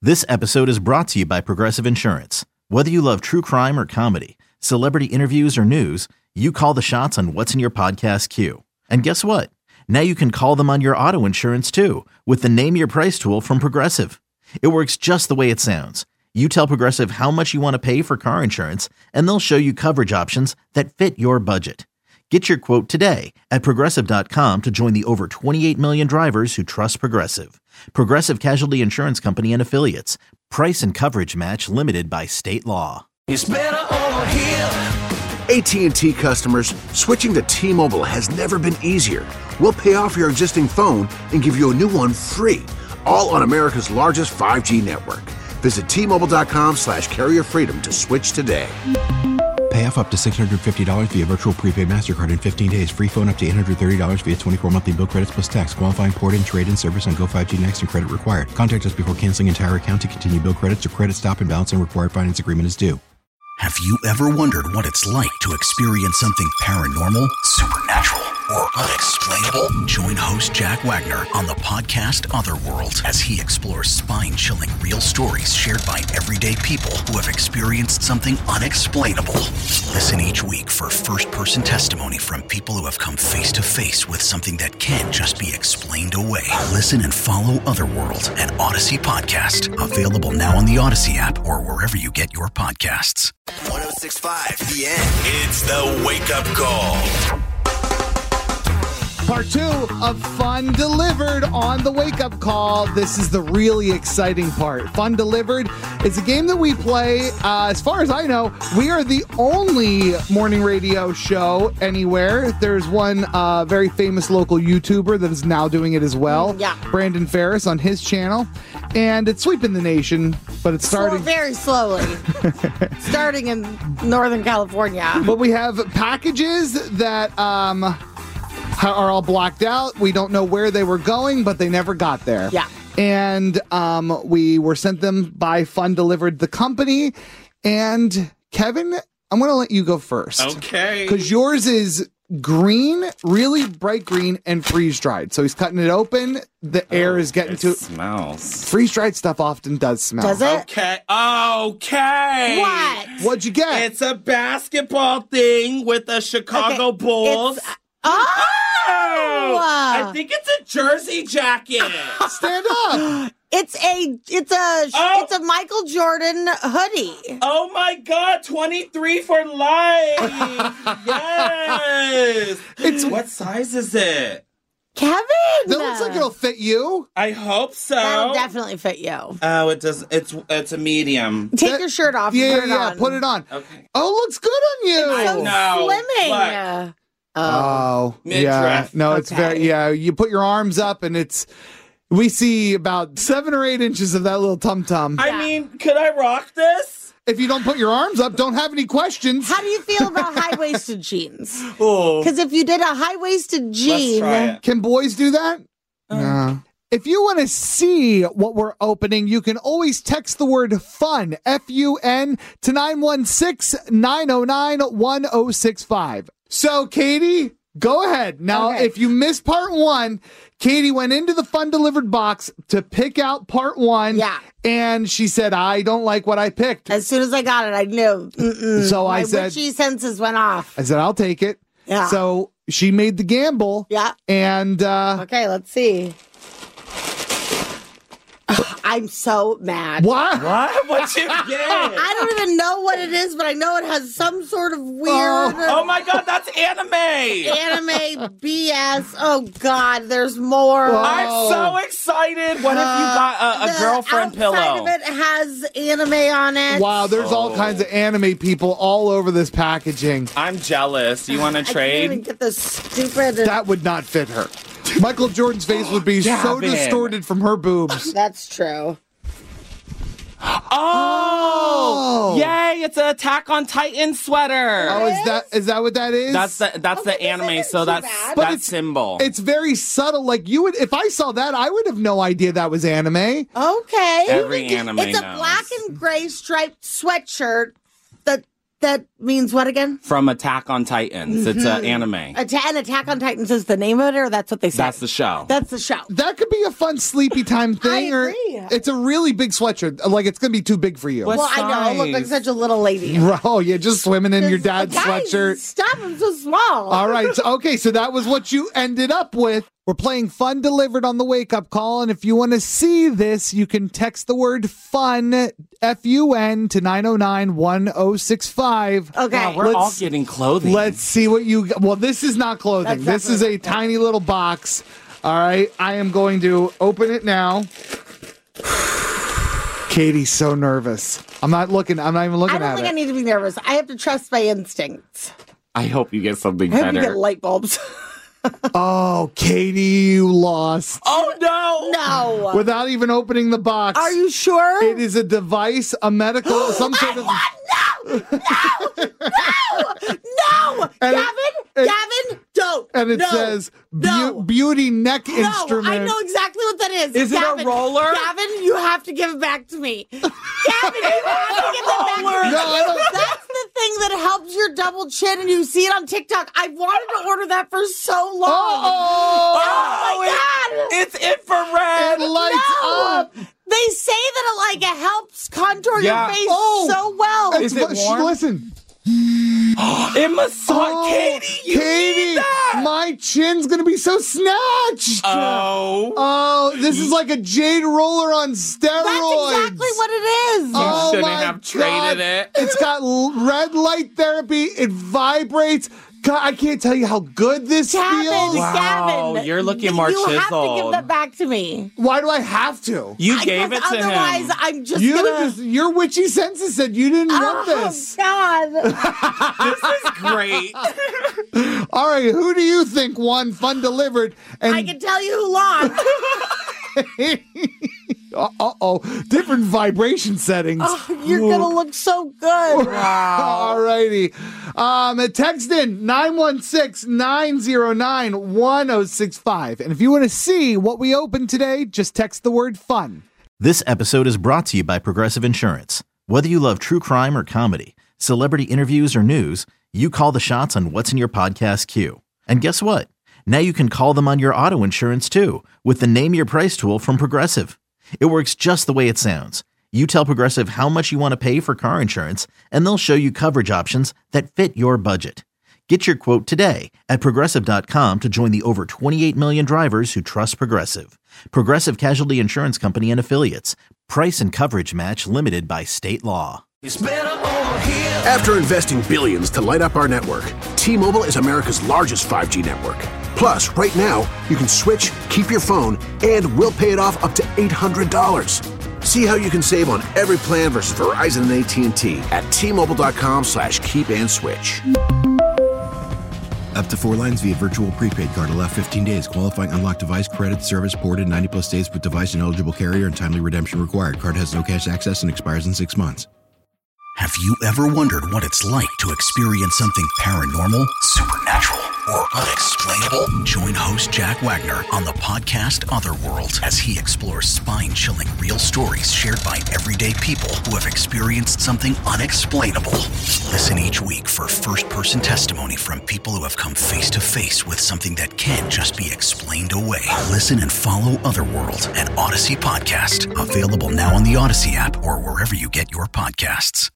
This episode is brought to you by Progressive Insurance. Whether you love true crime or comedy, celebrity interviews or news, you call the shots on what's in your podcast queue. And guess what? Now you can call them on your auto insurance too with the Name Your Price tool from Progressive. It works just the way it sounds. You tell Progressive how much you want to pay for car insurance, and they'll show you coverage options that fit your budget. Get your quote today at Progressive.com to join the over 28 million drivers who trust Progressive. Progressive Casualty Insurance Company and Affiliates. Price and coverage match limited by state law. It's better over here. AT&T customers, switching to T-Mobile has never been easier. We'll pay off your existing phone and give you a new one free, all on America's largest 5G network. Visit T-Mobile.com/carrier freedom to switch today. Pay off up to $650 via virtual prepaid MasterCard in 15 days. Free phone up to $830 via 24 monthly bill credits plus tax. Qualifying port-in, trade-in service on Go 5G Next and credit required. Contact us before canceling entire account to continue bill credits or credit stop and balance and required finance agreement is due. Have you ever wondered what it's like to experience something paranormal, supernatural, or unexplainable? Join host Jack Wagner on the podcast Otherworld as he explores spine-chilling real stories shared by everyday people who have experienced something unexplainable. Listen each week for first-person testimony from people who have come face-to-face with something that can't just be explained away. Listen and follow Otherworld, an Odyssey podcast. Available now on the Odyssey app or wherever you get your podcasts. 106.5 The End. It's the wake-up call. Part 2 of Fun Delivered on the Wake Up Call. This is the really exciting part. Fun Delivered is a game that we play. As far as I know, we are the only morning radio show anywhere. There's one very famous local YouTuber that is now doing it as well. Yeah. Brandon Ferris on his channel. And it's sweeping the nation, but it's starting very slowly. Starting in Northern California. But we have packages that are all blocked out. We don't know where they were going, but they never got there. Yeah. And we were sent them by Fun Delivered, the company. And Kevin, I'm going to let you go first. Okay. Because yours is green, really bright green, and freeze-dried. So he's cutting it open. The air is getting to it. Smells. Freeze-dried stuff often does smell. Does it? Okay. What? What'd you get? It's a basketball thing with the Chicago Bulls. I think it's a jersey jacket. Stand up. It's a Michael Jordan hoodie. Oh my God, 23 for life. Yes. What size is it? Kevin. That looks like it'll fit you. I hope so. That'll definitely fit you. Oh, it does. It's a medium. Take your shirt off. Yeah, and put it on. put it on. Okay. Oh, it looks good on you. It's so know. slimming. Look. Oh, Midriff. yeah. No, it's Okay. you put your arms up and we see about 7 or 8 inches of that little tum-tum. I mean, could I rock this? If you don't put your arms up, don't have any questions. How do you feel about high-waisted jeans? Oh. Because if you did a high-waisted jean, Let's try it. Can boys do that? No. If you want to see what we're opening, you can always text the word FUN, F-U-N, to 916-909-1065. So, Katie, go ahead. Now, Okay. if you missed part 1, Katie went into the Fun Delivered box to pick out part 1. Yeah. And she said, I don't like what I picked. as soon as I got it, I knew. So I My said, witchy senses went off. I said, I'll take it. Yeah. So she made the gamble. Yeah. And Okay, let's see. I'm so mad. what? What? What'd you get? I don't even know what it is, but I know it has some sort of weird Oh my God, that's anime. anime BS. Oh God, there's more. I'm so excited. What if you got a The girlfriend outside pillow? of it has anime on it. Wow, there's all kinds of anime people all over this packaging. I'm jealous. You want to I can't even trade? get this stupid. That would not fit her. Michael Jordan's face would be so Gavin. distorted from her boobs. That's true. Oh, yay! It's an Attack on Titan sweater. Oh, is that what that is? That's the Okay, anime. this So isn't that's too bad. But that it's- symbol. It's very subtle. Like you would, if I saw that, I would have no idea that was anime. Okay. Every anime It's a knows. black and gray striped sweatshirt that That means what again? From Attack on Titans. It's an anime. And Attack on Titans is the name of it, or that's what they say? That's the show. That's the show. That could be a fun sleepy time thing. I or agree. It's a really big sweatshirt. Like, it's going to be too big for you. What Well, I know. I look like size? such a little lady. Oh, you're just swimming in your dad's Guys, sweatshirt. Stop, I'm so small. All right. So that was what you ended up with. We're playing Fun Delivered on the Wake Up Call. And if you want to see this, you can text the word FUN, F-U-N, to 909-1065. Okay. We're all getting clothing. Let's see what you got. Well, this is not clothing. That's This is a definitely- tiny little box. All right. I am going to open it now. Katie's so nervous. I'm not even looking I don't at think it. I need to be nervous. I have to trust my instincts. I hope you get something I hope you better. get light bulbs. Oh, Katie, you lost. Oh, no. No. Without even opening the box. Are you sure? It is a device, a medical, some sort of. No! And Gavin, don't. And it No. says No. beauty neck No, instrument. I know exactly what that is. Is it a Gavin, roller? Gavin, you have to give it back to me. Gavin, you have to give that back to me. No, I don't- That's the thing that helps your double chin, and you see it on TikTok. I've wanted to order that for so long. Oh, Oh my God! It's infrared. it lights up. They say that it helps contour Yeah. your face Oh. so well. Is it warm? Listen. It massage. Katie, you need that. my chin's gonna be so snatched. Oh. This is like a jade roller on steroids. That's exactly what it is. Oh, shouldn't my have traded God. it. It's got red light therapy. It vibrates. God, I can't tell you how good this feels. Wow, Gavin, you're looking more You have to give chiseled. that back to me. Why do I have to? You gave it Because to otherwise, him. I'm just gonna. Your witchy senses said you didn't want this. God. This is great. All right, who do you think won Fun Delivered? And I can tell you who lost. different vibration settings. You're gonna look so good. All righty. Text in 916-909-1065. And if you want to see what we opened today, just text the word FUN. This episode is brought to you by Progressive Insurance. Whether you love true crime or comedy, celebrity interviews or news, you call the shots on what's in your podcast queue. And guess what? Now you can call them on your auto insurance too with the Name Your Price tool from Progressive. It works just the way it sounds. You tell Progressive how much you want to pay for car insurance, and they'll show you coverage options that fit your budget. Get your quote today at Progressive.com to join the over 28 million drivers who trust Progressive. Progressive Casualty Insurance Company and Affiliates. Price and coverage match limited by state law. After investing billions to light up our network, T-Mobile is America's largest 5G network. Plus, right now, you can switch, keep your phone, and we'll pay it off up to $800. See how you can save on every plan versus Verizon and AT&T at T-Mobile.com/keep-and-switch. Up to 4 lines via virtual prepaid card. Allow 15 days. Qualifying unlocked device credit service ported 90+ days with device and eligible carrier and timely redemption required. Card has no cash access and expires in 6 months. Have you ever wondered what it's like to experience something paranormal, supernatural, or unexplainable? Join host Jack Wagner on the podcast Otherworld as he explores spine-chilling real stories shared by everyday people who have experienced something unexplainable. Listen each week for first-person testimony from people who have come face-to-face with something that can't just be explained away. Listen and follow Otherworld, an Odyssey podcast. Available now on the Odyssey app or wherever you get your podcasts.